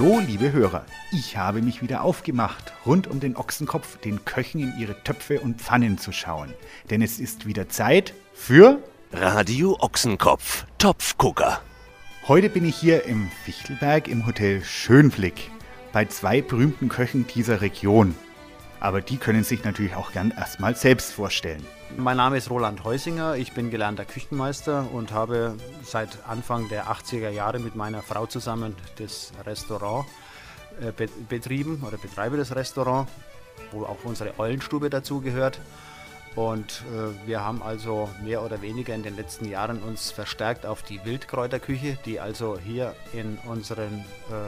Hallo, liebe Hörer. Ich habe mich wieder aufgemacht, rund um den Ochsenkopf den Köchen in ihre Töpfe und Pfannen zu schauen. Denn es ist wieder Zeit für Radio Ochsenkopf, Topfgucker. Heute bin ich hier im Fichtelberg im Hotel Schönblick bei zwei berühmten Köchen dieser Region. Aber die können sich natürlich auch gern erstmal selbst vorstellen. Mein Name ist Roland Heusinger, ich bin gelernter Küchenmeister und habe seit Anfang der 80er Jahre mit meiner Frau zusammen das Restaurant betrieben oder betreibe das Restaurant, wo auch unsere Eulenstube dazugehört. Und wir haben also mehr oder weniger in den letzten Jahren uns verstärkt auf die Wildkräuterküche, die also hier in unseren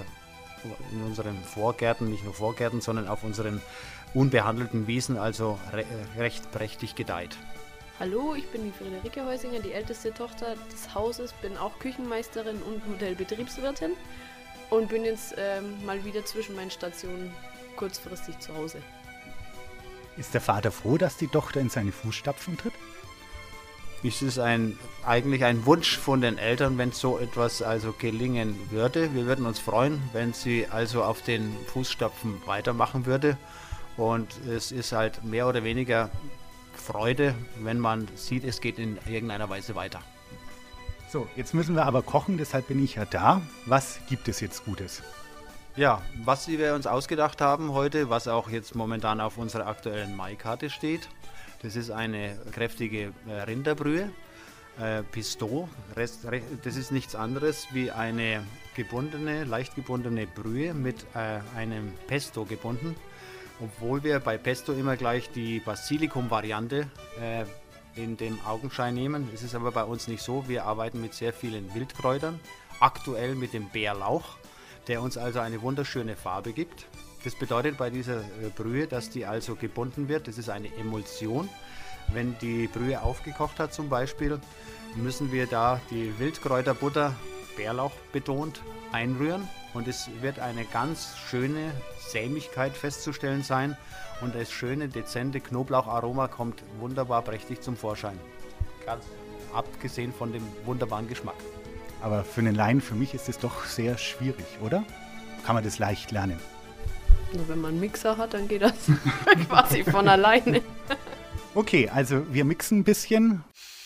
Vorgärten, nicht nur Vorgärten, sondern auf unseren unbehandelten Wiesen also recht prächtig gedeiht. Hallo, ich bin die Friederike Heusinger, die älteste Tochter des Hauses, bin auch Küchenmeisterin und Hotelbetriebswirtin und bin jetzt mal wieder zwischen meinen Stationen kurzfristig zu Hause. Ist der Vater froh, dass die Tochter in seine Fußstapfen tritt? Es ist eigentlich ein Wunsch von den Eltern, wenn so etwas also gelingen würde. Wir würden uns freuen, wenn sie also auf den Fußstapfen weitermachen würde. Und es ist halt mehr oder weniger Freude, wenn man sieht, es geht in irgendeiner Weise weiter. So, jetzt müssen wir aber kochen, deshalb bin ich ja da. Was gibt es jetzt Gutes? Ja, was wir uns ausgedacht haben heute, was auch jetzt momentan auf unserer aktuellen Maikarte steht, das ist eine kräftige Rinderbrühe, Pistot. Das ist nichts anderes wie eine leicht gebundene Brühe mit einem Pesto gebunden. Obwohl wir bei Pesto immer gleich die Basilikum-Variante in dem Augenschein nehmen. Es ist aber bei uns nicht so. Wir arbeiten mit sehr vielen Wildkräutern, aktuell mit dem Bärlauch, der uns also eine wunderschöne Farbe gibt. Das bedeutet bei dieser Brühe, dass die also gebunden wird. Das ist eine Emulsion. Wenn die Brühe aufgekocht hat zum Beispiel, müssen wir da die Wildkräuterbutter, Bärlauch betont, einrühren. Und es wird eine ganz schöne Sämigkeit festzustellen sein. Und das schöne, dezente Knoblaucharoma kommt wunderbar prächtig zum Vorschein. Ganz abgesehen von dem wunderbaren Geschmack. Aber für einen Laien, für mich ist es doch sehr schwierig, oder? Kann man das leicht lernen? Nur wenn man einen Mixer hat, dann geht das quasi von alleine. Okay, also wir mixen ein bisschen.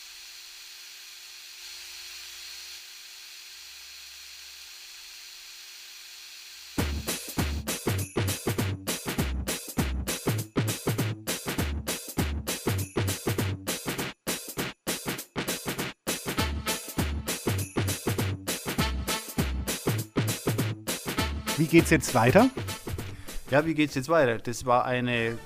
Wie geht's jetzt weiter? Ja, wie geht's jetzt weiter? Das war ein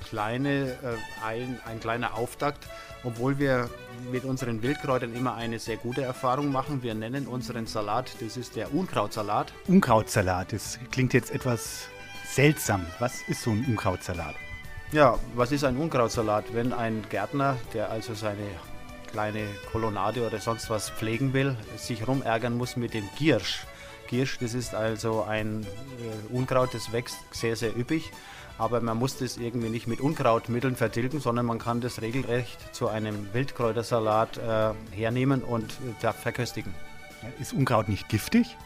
kleiner Auftakt, obwohl wir mit unseren Wildkräutern immer eine sehr gute Erfahrung machen. Wir nennen unseren Salat, das ist der Unkrautsalat. Unkrautsalat, das klingt jetzt etwas seltsam. Was ist so ein Unkrautsalat? Ja, was ist ein Unkrautsalat? Wenn ein Gärtner, der also seine kleine Kolonnade oder sonst was pflegen will, sich rumärgern muss mit dem Giersch. Giersch, das ist also ein Unkraut, das wächst sehr, sehr üppig, aber man muss das irgendwie nicht mit Unkrautmitteln vertilgen, sondern man kann das regelrecht zu einem Wildkräutersalat hernehmen und verköstigen. Ist Unkraut nicht giftig?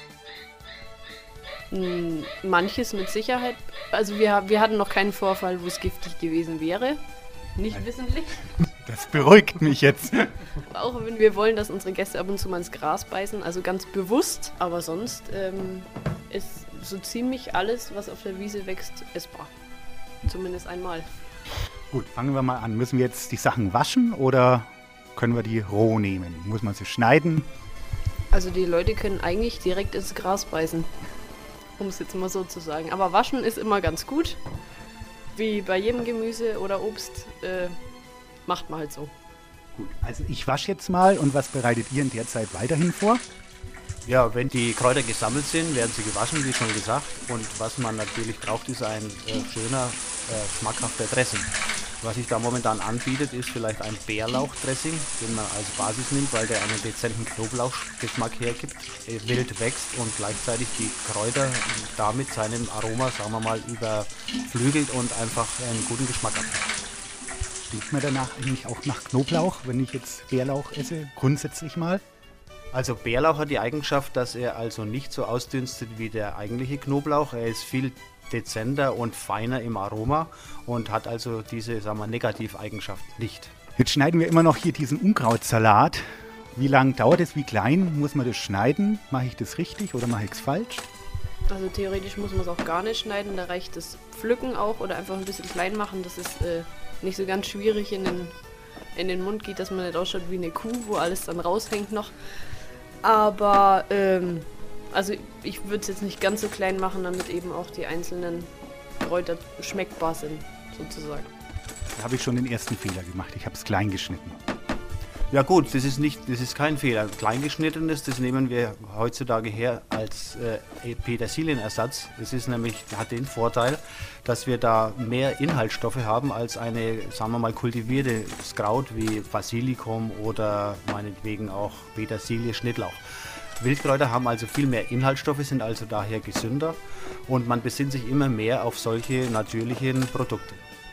Manches mit Sicherheit. Also wir hatten noch keinen Vorfall, wo es giftig gewesen wäre. Nicht wissentlich. Das beruhigt mich jetzt. Auch wenn wir wollen, dass unsere Gäste ab und zu mal ins Gras beißen, also ganz bewusst. Aber sonst ist so ziemlich alles, was auf der Wiese wächst, essbar. Zumindest einmal. Gut, fangen wir mal an. Müssen wir jetzt die Sachen waschen oder können wir die roh nehmen? Muss man sie schneiden? Also die Leute können eigentlich direkt ins Gras beißen, um es jetzt mal so zu sagen. Aber waschen ist immer ganz gut. Wie bei jedem Gemüse oder Obst macht man halt so. Gut, also ich wasche jetzt mal und was bereitet ihr in der Zeit weiterhin vor? Ja, wenn die Kräuter gesammelt sind, werden sie gewaschen, wie schon gesagt. Und was man natürlich braucht, ist ein schöner, schmackhafter Dressing. Was sich da momentan anbietet, ist vielleicht ein Bärlauchdressing, den man als Basis nimmt, weil der einen dezenten Knoblauchgeschmack hergibt, wild wächst und gleichzeitig die Kräuter damit seinem Aroma, sagen wir mal, überflügelt und einfach einen guten Geschmack abgibt. Stinkt mir danach eigentlich auch nach Knoblauch, wenn ich jetzt Bärlauch esse, grundsätzlich mal? Also Bärlauch hat die Eigenschaft, dass er also nicht so ausdünstet wie der eigentliche Knoblauch. Er ist viel dezenter und feiner im Aroma und hat also diese, sagen wir, Negativeigenschaft nicht. Jetzt schneiden wir immer noch hier diesen Unkrautsalat. Wie lange dauert es? Wie klein muss man das schneiden? Mache ich das richtig oder mache ich es falsch? Also theoretisch muss man es auch gar nicht schneiden, da reicht das Pflücken auch oder einfach ein bisschen klein machen. Das ist nicht so ganz schwierig in den Mund geht, dass man nicht ausschaut wie eine Kuh, wo alles dann raushängt noch. Aber also ich würde es jetzt nicht ganz so klein machen, damit eben auch die einzelnen Kräuter schmeckbar sind, sozusagen. Da habe ich schon den ersten Fehler gemacht. Ich habe es klein geschnitten. Ja gut, das ist kein Fehler. Kleingeschnittenes, das nehmen wir heutzutage her als Petersilienersatz. Das ist nämlich, hat den Vorteil, dass wir da mehr Inhaltsstoffe haben als eine, sagen wir mal, kultiviertes Kraut wie Basilikum oder meinetwegen auch Petersilie, Schnittlauch. Wildkräuter haben also viel mehr Inhaltsstoffe, sind also daher gesünder und man besinnt sich immer mehr auf solche natürlichen Produkte.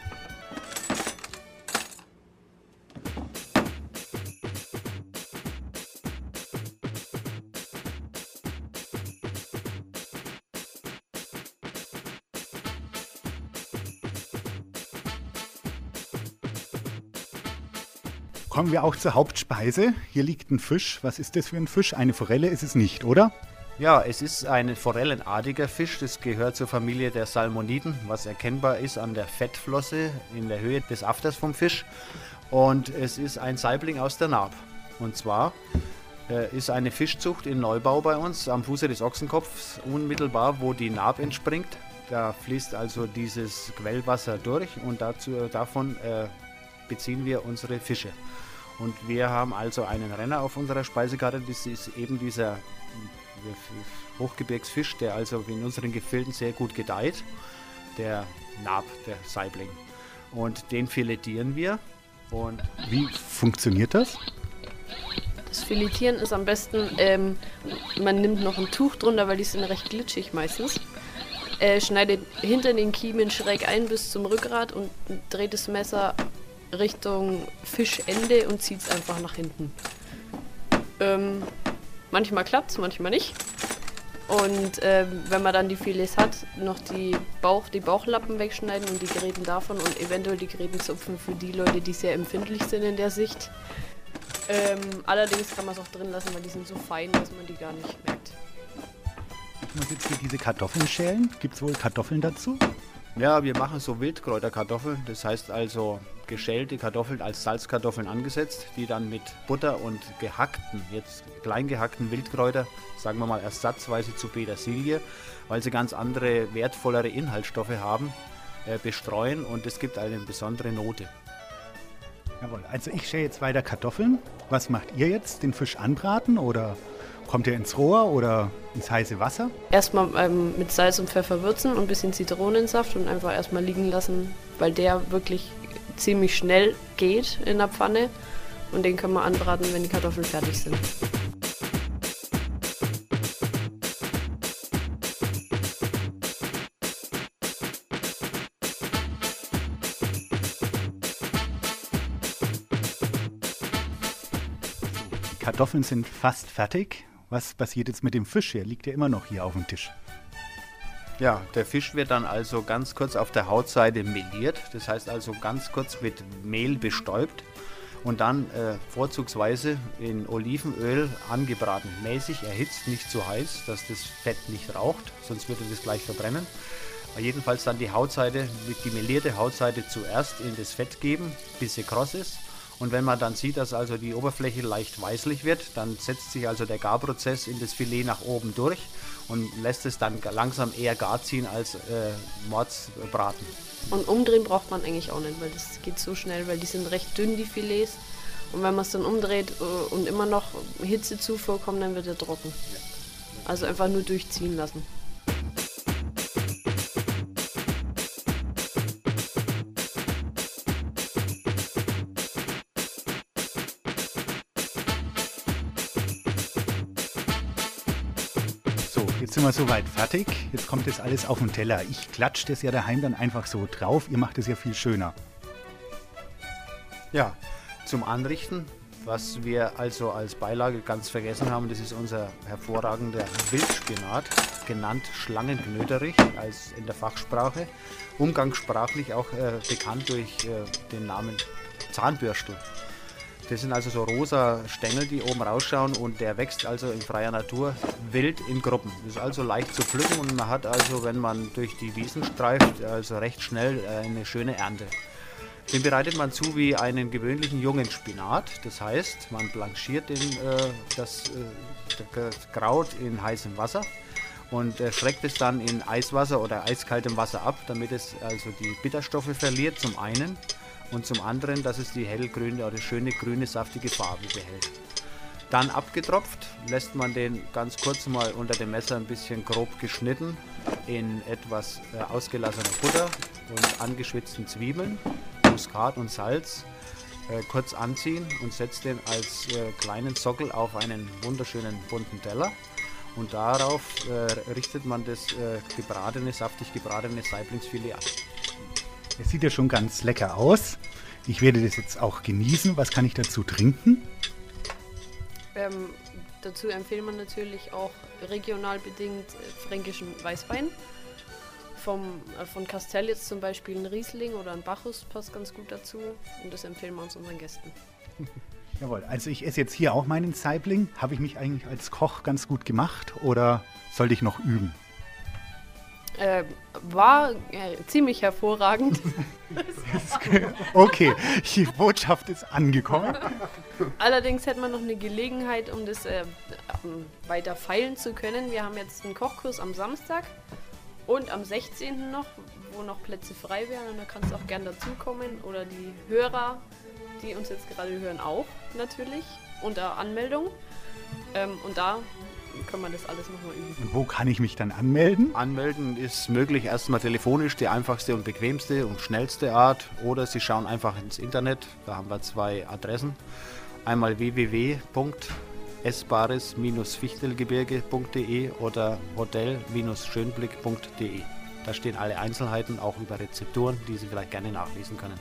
Kommen wir auch zur Hauptspeise. Hier liegt ein Fisch. Was ist das für ein Fisch? Eine Forelle ist es nicht, oder? Ja, es ist ein forellenartiger Fisch. Das gehört zur Familie der Salmoniden, was erkennbar ist an der Fettflosse in der Höhe des Afters vom Fisch. Und es ist ein Saibling aus der Naab. Und zwar ist eine Fischzucht in Neubau bei uns am Fuße des Ochsenkopfs, unmittelbar wo die Naab entspringt. Da fließt also dieses Quellwasser durch und davon beziehen wir unsere Fische. Und wir haben also einen Renner auf unserer Speisekarte, das ist eben dieser Hochgebirgsfisch, der also in unseren Gefilden sehr gut gedeiht, der Naab, der Saibling. Und den filetieren wir. Und wie funktioniert das? Das Filetieren ist am besten, man nimmt noch ein Tuch drunter, weil die sind recht glitschig meistens. Schneidet hinter den Kiemen schräg ein bis zum Rückgrat und dreht das Messer Richtung Fischende und zieht es einfach nach hinten. Manchmal klappt es, manchmal nicht. Und wenn man dann die Filets hat, noch die Bauchlappen wegschneiden und die Gräten davon und eventuell die Gräten zupfen für die Leute, die sehr empfindlich sind in der Sicht. Allerdings kann man es auch drin lassen, weil die sind so fein, dass man die gar nicht merkt. Ich muss jetzt hier diese Kartoffeln schälen. Gibt es wohl Kartoffeln dazu? Ja, wir machen so Wildkräuterkartoffeln, das heißt also geschälte Kartoffeln als Salzkartoffeln angesetzt, die dann mit Butter und jetzt klein gehackten Wildkräuter, sagen wir mal ersatzweise zu Petersilie, weil sie ganz andere, wertvollere Inhaltsstoffe haben, bestreuen und es gibt eine besondere Note. Jawohl, also ich schäle jetzt weiter Kartoffeln. Was macht ihr jetzt? Den Fisch anbraten oder kommt ihr ins Rohr oder ins heiße Wasser? Erstmal mit Salz und Pfeffer würzen und ein bisschen Zitronensaft und einfach erstmal liegen lassen, weil der wirklich ziemlich schnell geht in der Pfanne und den können wir anbraten, wenn die Kartoffeln fertig sind. Die Kartoffeln sind fast fertig. Was passiert jetzt mit dem Fisch? Er liegt ja immer noch hier auf dem Tisch. Ja, der Fisch wird dann also ganz kurz auf der Hautseite meliert, das heißt also ganz kurz mit Mehl bestäubt und dann vorzugsweise in Olivenöl angebraten, mäßig erhitzt, nicht zu heiß, dass das Fett nicht raucht, sonst würde das gleich verbrennen. Jedenfalls dann die melierte Hautseite zuerst in das Fett geben, bis sie kross ist. Und wenn man dann sieht, dass also die Oberfläche leicht weißlich wird, dann setzt sich also der Garprozess in das Filet nach oben durch und lässt es dann langsam eher gar ziehen als Mordsbraten. Und umdrehen braucht man eigentlich auch nicht, weil das geht so schnell, weil die sind recht dünn, die Filets. Und wenn man es dann umdreht und immer noch Hitzezufuhr kommt, dann wird er trocken. Also einfach nur durchziehen lassen. Jetzt sind wir soweit fertig. Jetzt kommt das alles auf den Teller. Ich klatsche das ja daheim dann einfach so drauf. Ihr macht es ja viel schöner. Ja, zum Anrichten Was wir also als Beilage ganz vergessen haben, das ist unser hervorragender Wildspinat, genannt Schlangenknöterich als in der Fachsprache, umgangssprachlich auch bekannt durch den Namen Zahnbürstel. Das sind also so rosa Stängel, die oben rausschauen, und der wächst also in freier Natur wild in Gruppen. Das ist also leicht zu pflücken und man hat also, wenn man durch die Wiesen streift, also recht schnell eine schöne Ernte. Den bereitet man zu wie einen gewöhnlichen jungen Spinat. Das heißt, man blanchiert das Kraut in heißem Wasser und schreckt es dann in Eiswasser oder eiskaltem Wasser ab, damit es also die Bitterstoffe verliert zum einen und zum anderen, dass es die hellgrüne oder schöne grüne saftige Farbe behält. Dann abgetropft lässt man den ganz kurz mal unter dem Messer ein bisschen grob geschnitten in etwas ausgelassener Butter und angeschwitzten Zwiebeln, Muskat und Salz kurz anziehen und setzt den als kleinen Sockel auf einen wunderschönen bunten Teller. Und darauf richtet man das saftig gebratene Saiblingsfilet an. Es sieht ja schon ganz lecker aus. Ich werde das jetzt auch genießen. Was kann ich dazu trinken? Dazu empfiehlt man natürlich auch regional bedingt fränkischen Weißwein. Von Castell jetzt zum Beispiel ein Riesling oder ein Bacchus passt ganz gut dazu. Und das empfehlen wir uns unseren Gästen. Jawohl, also ich esse jetzt hier auch meinen Saibling. Habe ich mich eigentlich als Koch ganz gut gemacht oder sollte ich noch üben? War ziemlich hervorragend. Okay, die Botschaft ist angekommen. Allerdings hätte man noch eine Gelegenheit, um das weiter feilen zu können. Wir haben jetzt einen Kochkurs am Samstag und am 16. noch, wo noch Plätze frei wären. Und da kannst du auch gern dazukommen. Oder die Hörer, die uns jetzt gerade hören, auch natürlich unter Anmeldung. Und da können wir das alles nochmal üben. Und wo kann ich mich dann anmelden? Anmelden ist möglich erstmal telefonisch, die einfachste und bequemste und schnellste Art. Oder Sie schauen einfach ins Internet, da haben wir 2 Adressen. Einmal www.essbares-fichtelgebirge.de oder hotel-schönblick.de. Da stehen alle Einzelheiten, auch über Rezepturen, die Sie vielleicht gerne nachlesen können.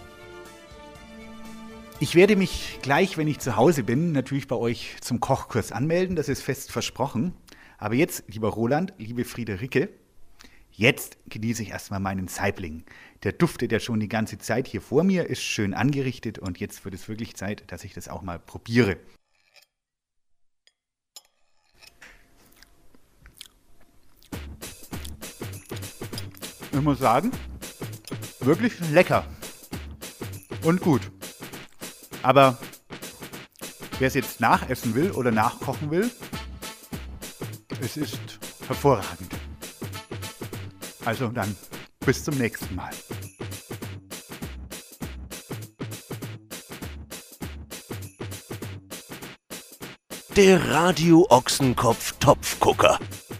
Ich werde mich gleich, wenn ich zu Hause bin, natürlich bei euch zum Kochkurs anmelden. Das ist fest versprochen. Aber jetzt, lieber Roland, liebe Friederike, jetzt genieße ich erstmal meinen Saibling. Der duftet ja schon die ganze Zeit hier vor mir, ist schön angerichtet und jetzt wird es wirklich Zeit, dass ich das auch mal probiere. Ich muss sagen, wirklich lecker und gut. Aber wer es jetzt nachessen will oder nachkochen will, es ist hervorragend. Also dann bis zum nächsten Mal. Der Radio Ochsenkopf Topfgucker.